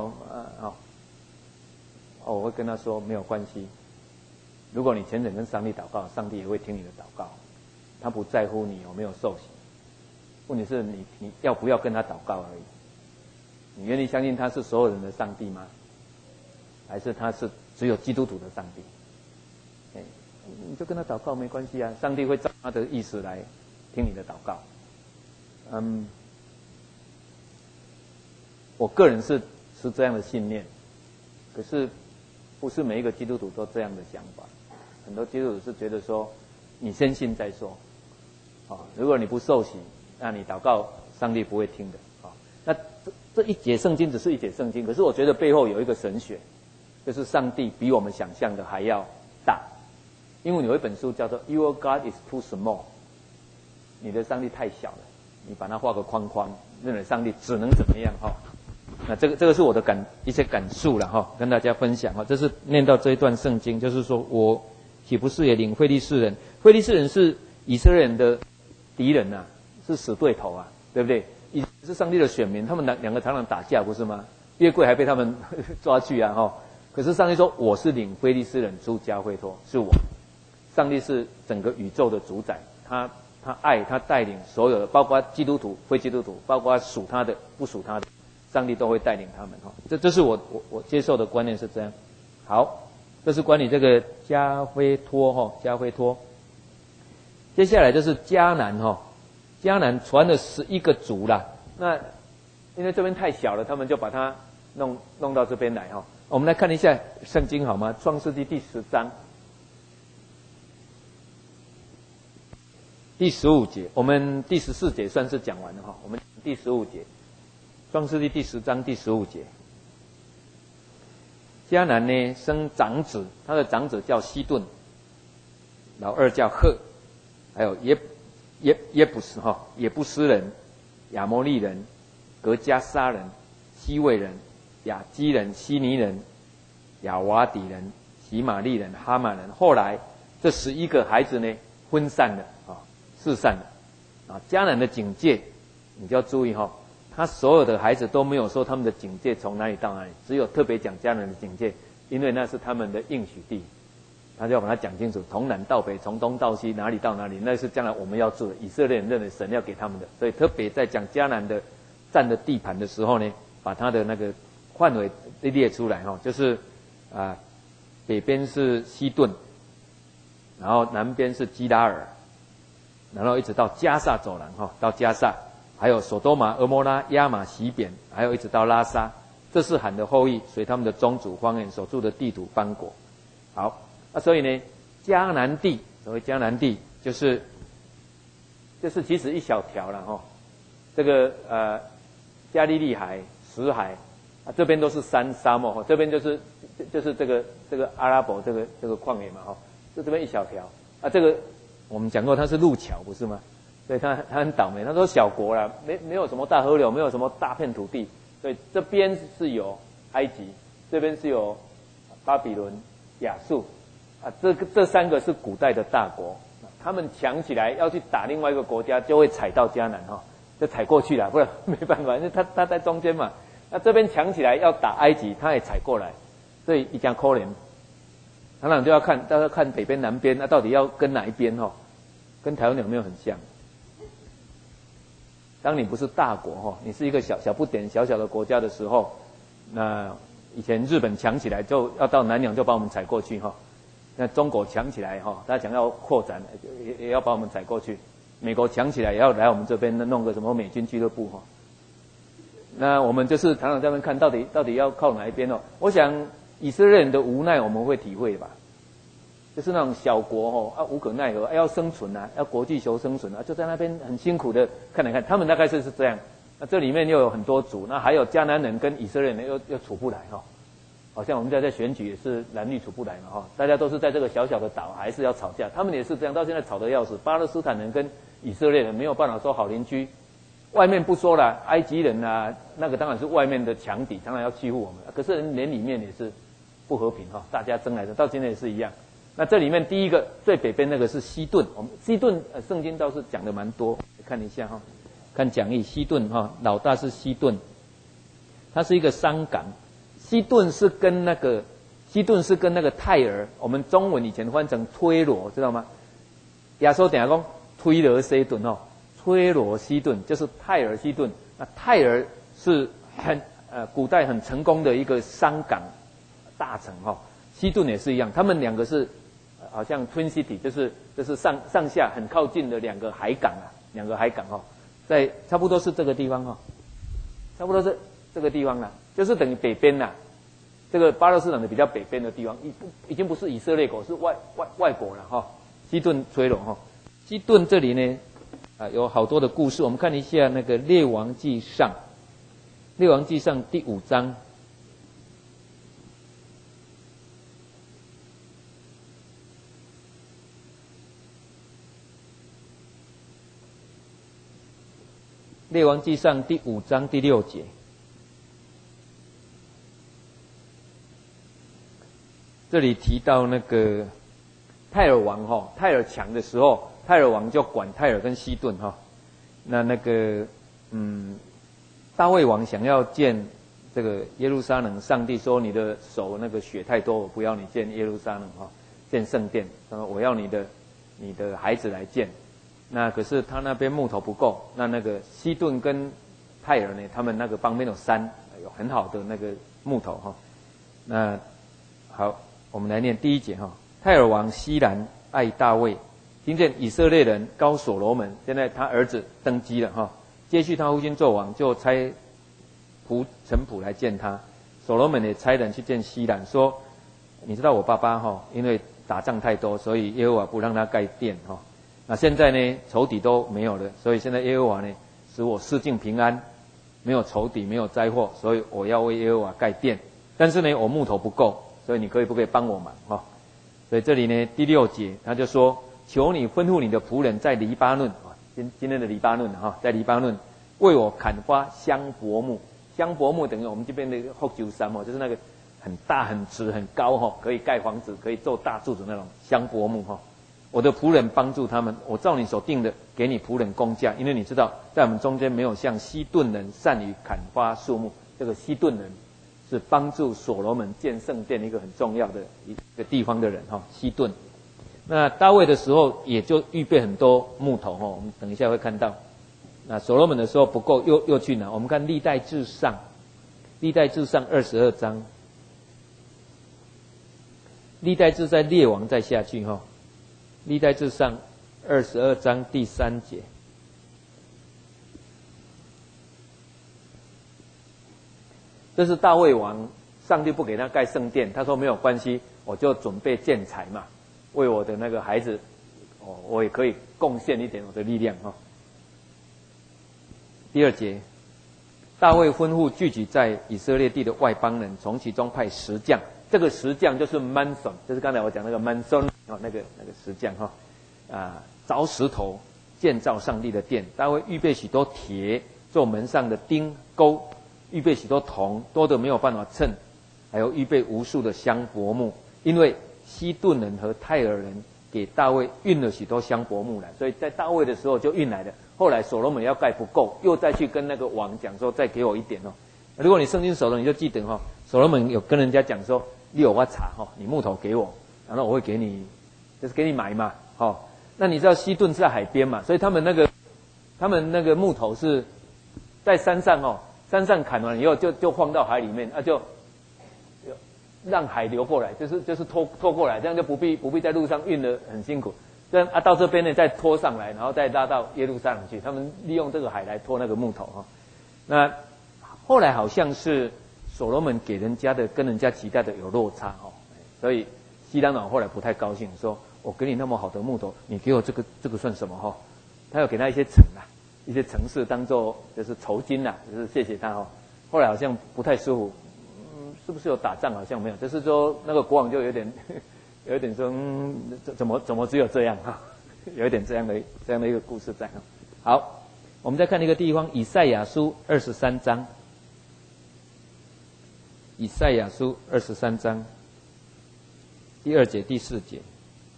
我会跟他说没有关系。如果你虔诚跟上帝祷告，上帝也会听你的祷告。他不在乎你有没有受洗。问题是你要不要跟他祷告而已。你愿意相信他是所有人的上帝吗？还是他是只有基督徒的上帝？你就跟他祷告没关系啊，上帝会照他的意思来听你的祷告。我个人是这样的信念，可是不是每一个基督徒都这样的想法。很多基督徒是觉得说，你先信再说。如果你不受洗，那你祷告上帝不会听的。那这一节圣经只是一节圣经，可是我觉得背后有一个神学，就是上帝比我们想象的还要大。因为有一本书叫做 Your God is too small， 你的上帝太小了，你把它画个框框，认为上帝只能怎么样那这个是我的一些感受了跟大家分享这是念到这一段圣经，就是说我岂不是也领非利士人？非利士人是以色列人的敌人啊，是死对头啊，对不对？也是上帝的选民，他们两个常常打架，不是吗？约柜还被他们抓去啊可是上帝说，我是领非利士人出加菲托，是我。上帝是整个宇宙的主宰，他爱他带领所有的，包括基督徒、非基督徒，包括属他的、不属他的，上帝都会带领他们这是我接受的观念是这样。好，这是关于这个加菲托加菲托。接下来就是迦南迦南传了11个族啦。那因为这边太小了，他们就把它弄到这边来我们来看一下圣经好吗？创世纪第10章。 第15节，我们第14节算是讲完了哈。我们第15节，创世纪第10章第15节，迦南呢生长子，他的长子叫西顿，老二叫赫，还有耶布斯哈，耶布斯人、亚摩利人、格加沙人、西魏人、亚基人、希尼人、亚瓦底人、喜玛利人、哈马人。后来这11个孩子呢分散了啊，四散了啊。迦南的警戒，你就要注意哈，他所有的孩子都没有说他们的警戒从哪里到哪里，只有特别讲迦南的警戒，因为那是他们的应许地，他就要把它讲清楚，从南到北，从东到西，哪里到哪里，那是将来我们要住的。以色列人认为神要给他们的，所以特别在讲迦南的占的地盘的时候呢，把他的那个范围列出来哈，就是北边是西顿，然后南边是基拉尔，然后一直到加萨走廊哈，到加萨，还有索多玛、俄摩拉、亚玛、西扁，还有一直到拉撒，这是罕的后裔，随他们的宗族方言所住的地土邦国。好，所以呢，迦南地，所谓迦南地，就是其实一小条了哈。这个加利利海、死海这边都是沙漠哈，这边就是这个阿拉伯这个旷野嘛哈，这边一小条这个我们讲过它是路桥不是吗？所以他很倒霉，他说小国啦，没有什么大河流，没有什么大片土地，所以这边是有埃及，这边是有巴比伦、亚述这三个是古代的大国，他们强起来要去打另外一个国家，就会踩到迦南哈，就踩过去了，不然没办法，因为他在中间嘛。那这边强起来要打埃及，他也踩过来，所以一讲可怜，当然都要看北边南边，那到底要跟哪一边哈？跟台湾有没有很像？当你不是大国哈，你是一个小不点小小的国家的时候，那以前日本强起来就要到南洋就把我们踩过去哈。那中国强起来哈，他想要扩展也要把我们踩过去。美国强起来也要来我们这边弄个什么美军俱乐部哈。那我们就是常常在那边看到底要靠哪一边哦。我想以色列人的无奈我们会体会吧，就是那种小国无可奈何，要生存要国际求生存就在那边很辛苦的看来看，他们大概是这样。那这里面又有很多族，那还有迦南人跟以色列人又处不来哈。好像我们在选举也是蓝绿处不来嘛哈，大家都是在这个小小的岛还是要吵架，他们也是这样，到现在吵得要死。巴勒斯坦人跟以色列人没有办法说好邻居。外面不说了，埃及人那个当然是外面的强敌，当然要欺负我们。可是连里面也是不和平哈，大家争来的，到今天也是一样。那这里面第一个最北边那个是西顿，我们西顿圣经倒是讲的蛮多，看一下哈，看讲义，西顿哈，老大是西顿，它是一个商港。西顿是跟那个泰尔，我们中文以前翻成推罗，知道吗？亚述等下讲推罗西顿哦。推罗西顿就是泰尔西顿，那泰尔是古代很成功的一个商港大城哈，西顿也是一样，他们两个是好像 Twin City， 就是上下很靠近的两个海港哈，在差不多是这个地方哈，差不多是这个地方啦，就是等于北边啦，这个巴勒斯坦的比较北边的地方，已经不是以色列国，是外国了哈，西顿推罗哈，西顿这里呢。有好多的故事，我们看一下那个《列王纪上》，《列王纪上》第5章。《列王纪上》第5章第6节，这里提到那个泰尔王哈，泰尔强的时候。泰尔王就管泰尔跟西顿哈，那个大卫王想要建这个耶路撒冷，上帝说你的手那个血太多，我不要你建耶路撒冷哈，建圣殿，他说我要你的孩子来建。那可是他那边木头不够，那个西顿跟泰尔呢，他们那个旁边有山，有很好的那个木头哈。那好，我们来念第1节哈，泰尔王西兰爱大卫。听见以色列人高所罗门，现在他儿子登基了哈，接续他父亲做王，就差臣仆来见他。所罗门也差人去见西兰，说：你知道我爸爸哈，因为打仗太多，所以耶和华不让他盖殿哈。 那现在呢，仇敌都没有了，所以现在耶和华呢，使我四境平安，没有仇敌，没有灾祸，所以我要为耶和华盖殿。但是呢，我木头不够，所以你可以不可以帮我忙哈？所以这里呢，第6节他就说：求你吩咐你的仆人在黎巴嫩啊，今天的黎巴嫩哈，在黎巴嫩为我砍伐香柏木。香柏木等于我们这边的福州杉哦，就是那个很大、很直、很高哈，可以盖房子、可以做大柱子那种香柏木哈。我的仆人帮助他们，我照你所定的给你仆人工价，因为你知道，在我们中间没有像西顿人善于砍伐树木。这个西顿人是帮助所罗门建圣殿一个很重要的一个地方的人哈。西顿，那大卫的时候也就预备很多木头哈，我们等一下会看到。那所罗门的时候不够，又去哪？我们看历代志上22章，历代志在列王再下去哈。历代志上22章第3节，这是大卫王，上帝不给他盖圣殿，他说没有关系，我就准备建材嘛，为我的那个孩子，我也可以贡献一点我的力量哈。第2节，大卫吩咐聚集在以色列地的外邦人，从其中派10将。这个10将就是 Manson， 就是刚才我讲那个 Manson 哦，那个10将哈，凿石头建造上帝的殿。大卫预备许多铁做门上的钉钩，预备许多铜，多的没有办法称，还有预备无数的香柏木，因为西顿人和泰尔人给大卫运了许多香柏木来，所以在大卫的时候就运来的。后来所罗门要盖不够，又再去跟那个王讲说，再给我一点哦。如果你圣经熟了，你就记得哈，所罗门有跟人家讲说，你有我查哈，你木头给我，然后我会给你，就是给你买嘛，哈。那你知道西顿是在海边嘛，所以他们那个木头是在山上哦，山上砍完以后就放到海里面，就让海流过来，就是拖过来，这样就不必在路上运得很辛苦。这样到这边呢再拖上来，然后再拉到耶路撒冷去。他们利用这个海来拖那个木头哈。那后来好像是所罗门给人家的跟人家期待的有落差哦，所以西兰王后来不太高兴，说我给你那么好的木头，你给我这个算什么哈？他要给他一些城啊，一些城市当做就是酬金呐，就是谢谢他哈。后来好像不太舒服，是不是有打仗？好像没有，就是说那个国王就有点说，怎么只有这样哈？有一点这样的一个故事在哈。好，我们再看一个地方，以赛亚书23章。以赛亚书23章第2节、第4节。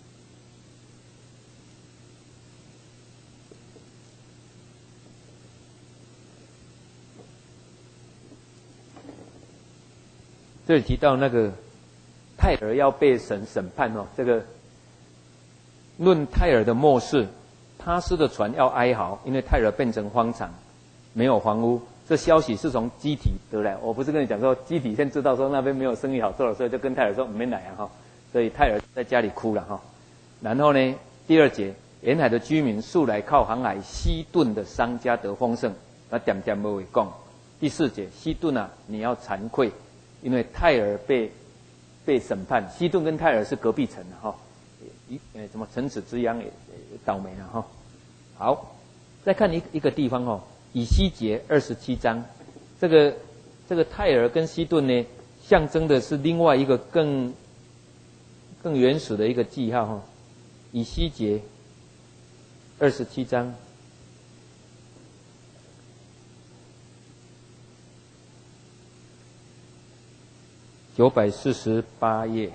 这里提到那个泰尔要被审判哦，这个论泰尔的末世，他施的船要哀嚎，因为泰尔变成荒场，没有房屋。这消息是从基体得来，我不是跟你讲说基体先知道说那边没有生意好做了，所以就跟泰尔说没来啊哈，所以泰尔在家里哭了哈。然后呢，第2节，沿海的居民素来靠航海，西顿的商家得丰盛，那点点不为供。第4节，西顿啊，你要惭愧，因为泰尔被审判，西顿跟泰尔是隔壁城哈，什么城池之殃也倒霉了哈。好，再看一个地方哦。以西结27章，这个泰尔跟西顿呢，象征的是另外一个更原始的一个记号哈。以西结27章948页，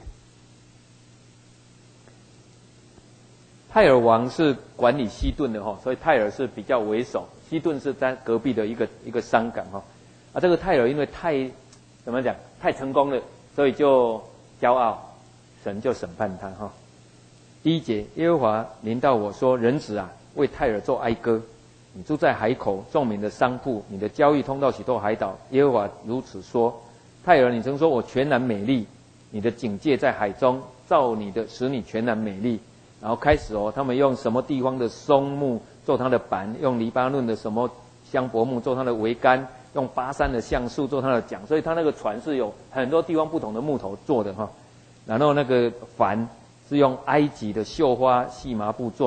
泰尔王是管理西顿的哈，所以泰尔是比较为首。西顿是在隔壁的一个商港哈，这个泰尔因为怎么讲太成功了，所以就骄傲，神就审判他哈。第1节，耶和华临到我说：人子啊，为泰尔做哀歌，你住在海口，众民的商铺，你的交易通到许多海岛。耶和华如此说：泰尔，你曾说我全然美丽，你的警戒在海中，造你的使你全然美丽。然后开始他们用什么地方的松木做它的板，用黎巴嫩的什么香柏木做它的桅杆，用巴山的橡树做它的桨，所以它那个船是有很多地方不同的木头做的哈。然后那个帆是用埃及的绣花细麻布做的，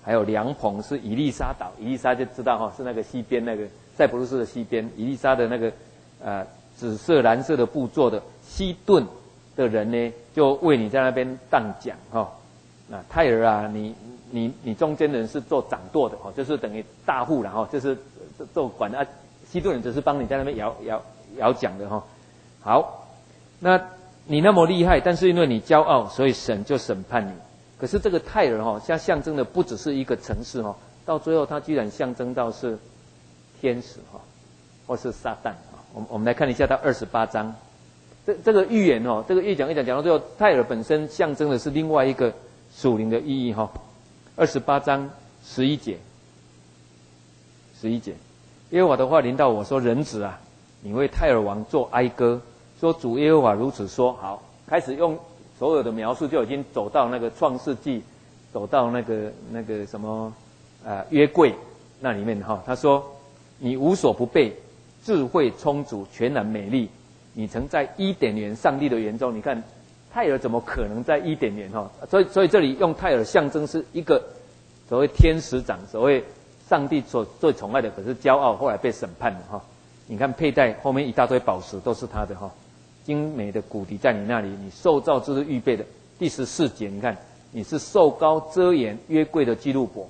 还有凉棚是以利沙岛，以利沙就知道哈，是那个西边那个塞浦路斯的西边，以利沙的那个紫色蓝色的布做的西顿的人呢，就为你在那边当讲哈。那泰尔啊，你中间的人是做掌舵的哦，就是等于大户了哈，就是做管啊，西顿人只是帮你在那边摇讲的哈。好，那你那么厉害，但是因为你骄傲，所以神就审判你。可是这个泰尔哈，它象征的不只是一个城市哈，到最后它居然象征到是天使哈，或是撒旦哈。我们来看一下到28章，这个预言哦，这个越讲讲到最后，泰尔本身象征的是另外一个属灵的意义哈。28章11节，11节，耶和华的话临到我说：人子啊，你为泰尔王做哀歌，说主耶和华如此说。好，开始用所有的描述就已经走到那个创世纪，走到那个什么约柜那里面哈。他说：你无所不备，智慧充足，全然美丽。你曾在伊甸园上帝的园中，你看泰尔怎么可能在伊甸园哈？所以这里用泰尔象征是一个所谓天使长，所谓上帝所最宠爱的，可是骄傲，后来被审判了哈。你看佩戴后面一大堆宝石都是他的哈，精美的骨笛在你那里，你受造之日预备的。第14节，你看你是受膏遮掩约柜的基路伯。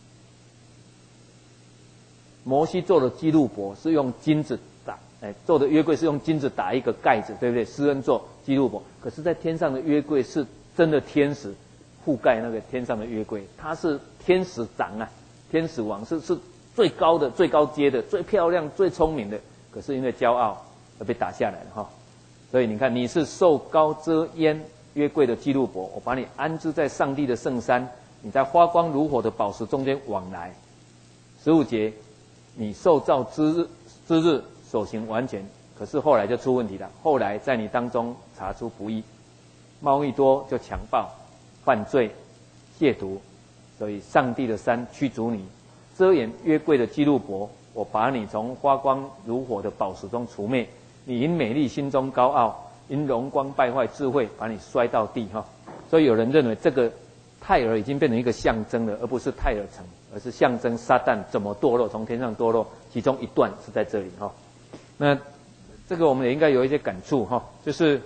摩西做的基路伯是用金子打，做的约柜是用金子打一个盖子，对不对？施恩做基路伯，可是在天上的约柜是真的天使覆盖那个天上的约柜，他是天使长啊，天使王是最高的、最高阶的、最漂亮、最聪明的，可是因为骄傲而被打下来了哈。所以你看，你是受膏遮掩约柜的基路伯，我把你安置在上帝的圣山，你在发光如火的宝石中间往来。15节。你受造之日所行完全，可是后来就出问题了。后来在你当中查出不义，贸易多就强暴、犯罪、亵渎，所以上帝的山驱逐你，遮掩约柜的基路伯，我把你从发光如火的宝石中除灭。你因美丽心中高傲，因荣光败坏智慧，把你摔到地哈。所以有人认为这个泰尔已经变成一个象征了，而不是泰尔城，而是象征撒旦怎么堕落，从天上堕落，其中一段是在这里哈。那这个我们也应该有一些感触哈，就是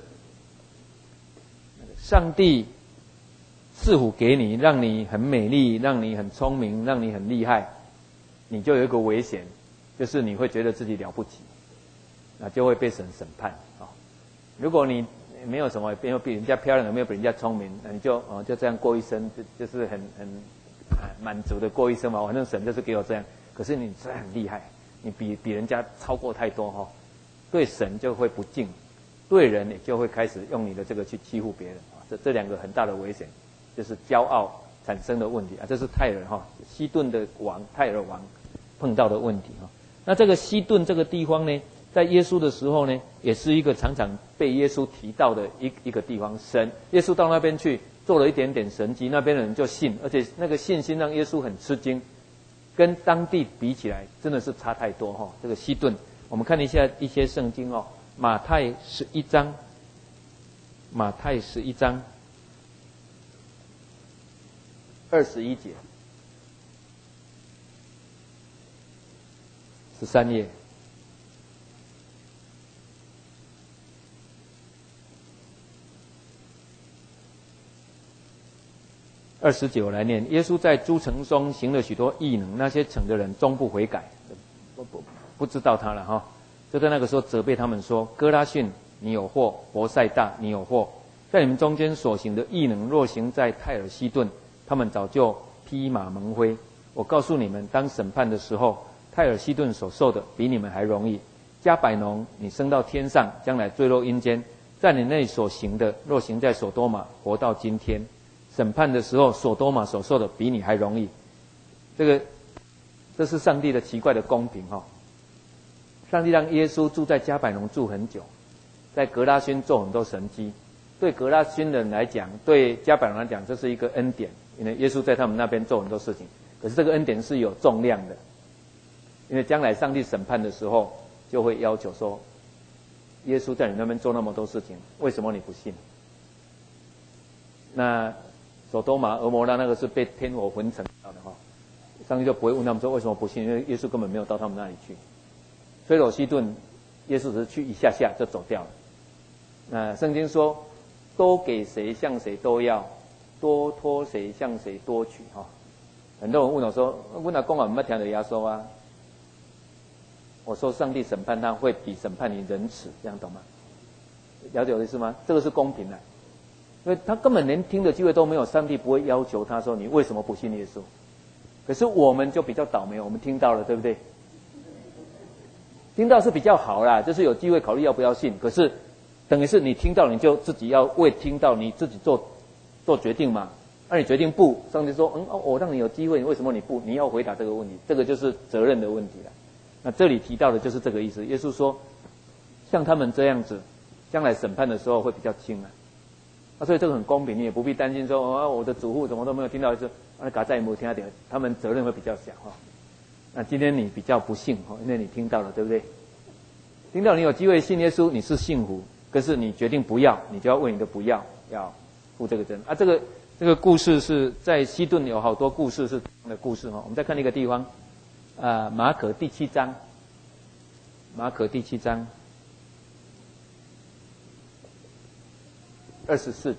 上帝赐福给你，让你很美丽，让你很聪明，让你很厉害，你就有一个危险，就是你会觉得自己了不起，那就会被神审判啊。如果你没有什么，没有比人家漂亮，也没有比人家聪明，那你就这样过一生，就是很满足的过一生嘛。反正神就是给我这样，可是你真的很厉害，你比人家超过太多哈，对神就会不敬，对人也就会开始用你的这个去欺负别人啊。这两个很大的危险，就是骄傲产生的问题啊。这是泰尔哈，西顿的王泰尔王碰到的问题哈。那这个西顿这个地方呢，在耶稣的时候呢，也是一个常常被耶稣提到的一个地方。耶稣到那边去做了一点点神迹，那边的人就信，而且那个信心让耶稣很吃惊，跟当地比起来真的是差太多哈。这个西顿，我们看一下一些圣经哦，马太11章21节，13页。29来念，耶稣在诸城中行了许多异能，那些城的人终不悔改，不知道他了哈。就在那个时候责备他们说：哥拉汛你有祸，伯赛大你有祸，在你们中间所行的异能，若行在泰尔西顿，他们早就披麻蒙灰。我告诉你们，当审判的时候，泰尔西顿所受的比你们还容易。加百农你升到天上，将来坠落阴间，在你那里所行的，若行在所多玛，活到今天。审判的时候，所多玛所受的比你还容易。这是上帝的奇怪的公平哈。上帝让耶稣住在加百农住很久，在格拉汛做很多神迹。对格拉汛人来讲，对加百农来讲，这是一个恩典，因为耶稣在他们那边做很多事情。可是这个恩典是有重量的，因为将来上帝审判的时候，就会要求说，耶稣在你那边做那么多事情，为什么你不信？那索多玛、俄摩拉那个是被天火焚成掉的哈。上帝就不会问他们说为什么不信，因为耶稣根本没有到他们那里去。推罗西顿，耶稣只是去一下下就走掉了。那圣经说，多给谁向谁都要，多托谁向谁多取哈。很多人问我说，我哪讲啊，没听到耶稣啊？我说上帝审判他会比审判你仁慈，这样懂吗？了解我的意思吗？这个是公平的，因为他根本连听的机会都没有，上帝不会要求他说你为什么不信耶稣。可是我们就比较倒霉，我们听到了，对不对？听到是比较好啦，就是有机会考虑要不要信。可是等于是你听到，你就自己要为听到你自己做决定嘛。那你决定不，上帝说，我让你有机会，为什么你不？你要回答这个问题，这个就是责任的问题了。那这里提到的就是这个意思。耶稣说，像他们这样子，将来审判的时候会比较轻啊。所以这个很公平，你也不必担心说，我的主户怎么都没有听到一次，嘎再也没有听到点，他们责任会比较小哈。那今天你比较不幸哈，因为你听到了，对不对？听到你有机会信耶稣，你是幸福，可是你决定不要，你就要为你的不要负这个责任。这个故事是在西顿有好多故事是这样的故事哈。我们再看那个地方，马可第7章24节。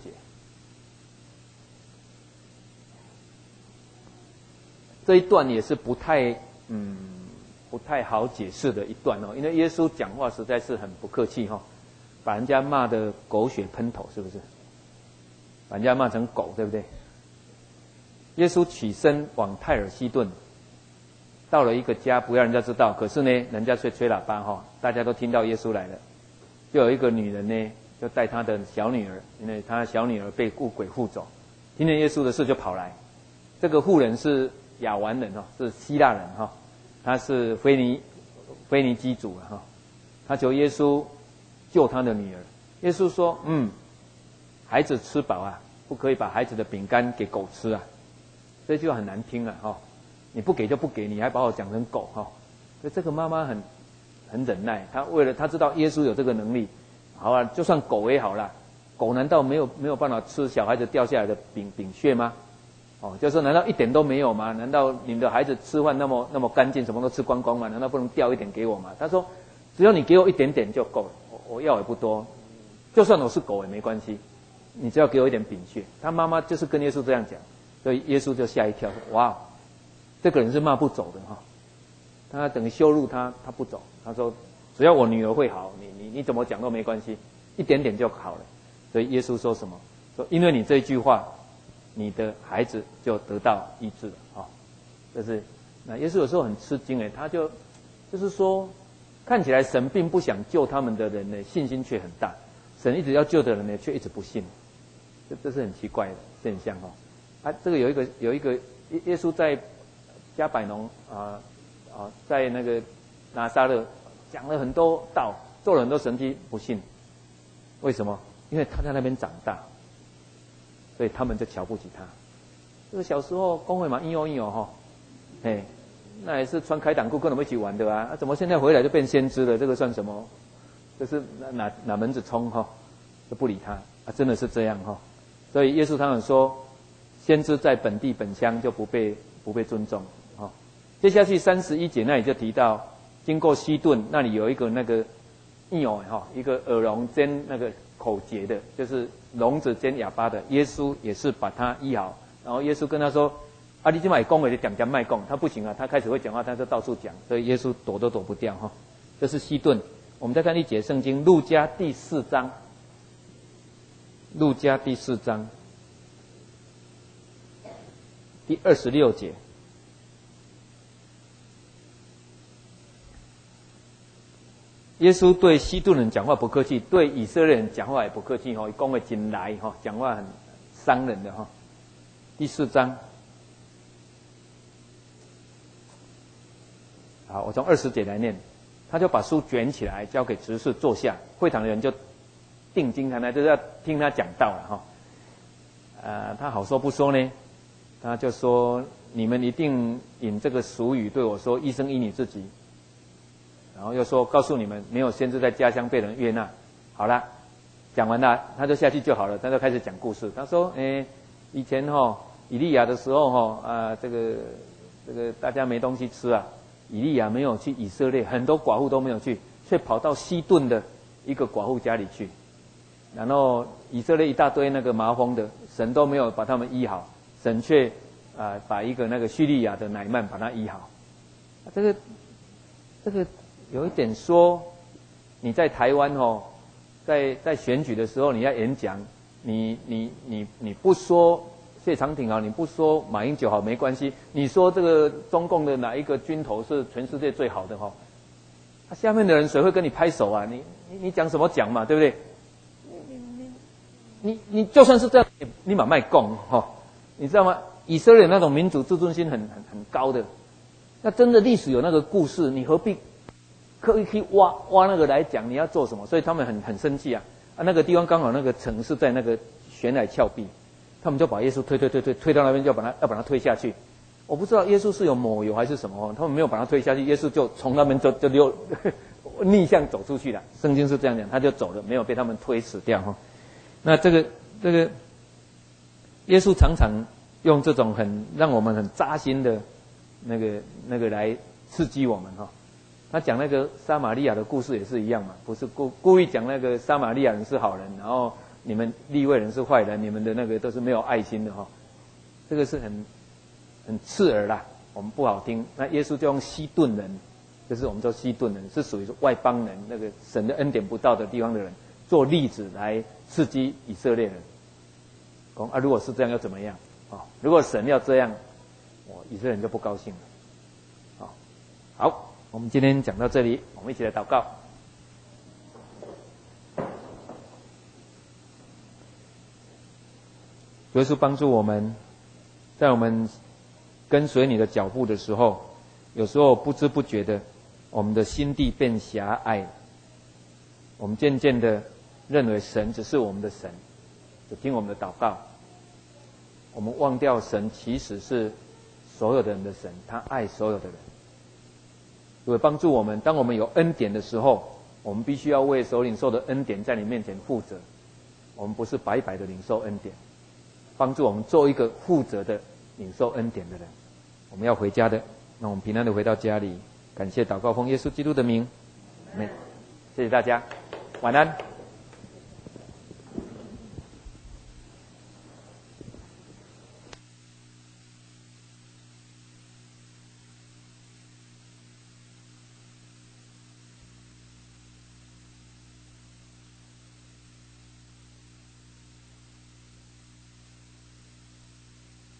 这一段也是不太好解释的一段哦，因为耶稣讲话实在是很不客气哈，把人家骂得狗血喷头，是不是？把人家骂成狗，对不对？耶稣起身往泰尔西顿，到了一个家，不要人家知道，可是呢，人家吹喇叭哈，大家都听到耶稣来了。就有一个女人呢，就带她的小女儿，因为她小女儿被鬼附走，听见耶稣的事就跑来。这个妇人是亚完人哈，是希腊人哈，他是腓尼基族哈，他求耶稣救他的女儿。耶稣说，孩子吃饱啊，不可以把孩子的饼干给狗吃啊。这句话很难听啊哈，你不给就不给，你还把我讲成狗哈。所以这个妈妈很忍耐，她知道耶稣有这个能力，好啊，就算狗也好啦，狗难道没有办法吃小孩子掉下来的饼屑吗？就是说难道一点都没有吗？难道你们的孩子吃饭那么干净，什么都吃光光吗？难道不能掉一点给我吗？他说，只要你给我一点点就够了，我要也不多，就算我是狗也没关系，你只要给我一点饼屑。他妈妈就是跟耶稣这样讲，所以耶稣就吓一跳，哇，这个人是骂不走的哈。他等于羞辱他不走。他说，只要我女儿会好，你怎么讲都没关系，一点点就好了。所以耶稣说什么？说因为你这一句话，你的孩子就得到医治了啊。就是那耶稣有时候很吃惊他就是说，看起来神并不想救他们的人呢，信心却很大；神一直要救的人呢，却一直不信。这是很奇怪的现象哈。这个有一个耶稣在加百农在那个拿撒勒讲了很多道，做了很多神迹，不信。为什么？因为他在那边长大，所以他们就瞧不起他。这个小时候公会嘛，硬有哈，那也是穿开裆裤跟我们一起玩的啊。怎么现在回来就变先知了？这个算什么？这是哪门子冲哈？就不理他真的是这样哈。所以耶稣他们说，先知在本地本乡就不被尊重哈。接下去31节那里就提到，经过西顿那里有一个那个一个耳聋兼那个口结的，就是聋子兼哑巴的，耶稣也是把他医好。然后耶稣跟他说，你这买讲的就讲卖讲，他不行啊，他开始会讲话，他就到处讲，所以耶稣躲都躲不掉哈。这是西顿。我们再看一节圣经，路加第4章，第26节。耶稣对西顿人讲话不客气，对以色列人讲话也不客气哈，讲的真来哈，讲话很伤人的哈。第4章，好，我从20节来念。他就把书卷起来，交给执事坐下，会堂的人就定睛看他，就是要听他讲道了哈。他好说不说呢？他就说：你们一定引这个俗语对我说，一生依你自己。然后又说，告诉你们，没有先知在家乡被人悦纳。好了，讲完了，他就下去就好了。他就开始讲故事。他说： 以前以利亚的时候这个大家没东西吃啊，以利亚没有去以色列，很多寡妇都没有去，却跑到西顿的一个寡妇家里去，然后以色列一大堆那个麻风的，神都没有把他们医好，神却把一个那个叙利亚的乃縵把他医好。这个有一点说，你在台湾在选举的时候你要演讲，你不说谢长廷好，你不说马英九好没关系，你说这个中共的哪一个军头是全世界最好的下面的人谁会跟你拍手啊？你讲什么讲嘛，对不对？你就算是这样，你把麦供你知道吗？以色列那种民主自尊心很高的，那真的历史有那个故事，你何必刻意去挖那个来讲？你要做什么？所以他们很生气啊！那个地方刚好那个城是在那个悬崖峭壁，他们就把耶稣推到那边，就要把他推下去。我不知道耶稣是有抹油还是什么他们没有把他推下去，耶稣就从那边就逆向走出去了。圣经是这样讲，他就走了，没有被他们推死掉那这个耶稣常常用这种让我们很扎心的那个来刺激我们他讲那个撒玛利亚的故事也是一样嘛，不是故意讲那个撒玛利亚人是好人，然后你们利未人是坏人，你们的那个都是没有爱心的这个是很刺耳啦，我们不好听。那耶稣就用西顿人，就是我们说西顿人是属于外邦人，那个神的恩典不到的地方的人，做例子来刺激以色列人。如果是这样要怎么样如果神要这样，以色列人就不高兴了好，我们今天讲到这里，我们一起来祷告。主耶稣帮助我们，在我们跟随你的脚步的时候，有时候不知不觉的，我们的心地变狭隘，我们渐渐的认为神只是我们的神，只听我们的祷告，我们忘掉神其实是所有的人的神，他爱所有的人。主帮助我们，当我们有恩典的时候，我们必须要为所领受的恩典在你面前负责，我们不是白白的领受恩典，帮助我们做一个负责的领受恩典的人。我们要回家的，让我们平安的回到家里。感谢祷告奉耶稣基督的名，谢谢大家，晚安。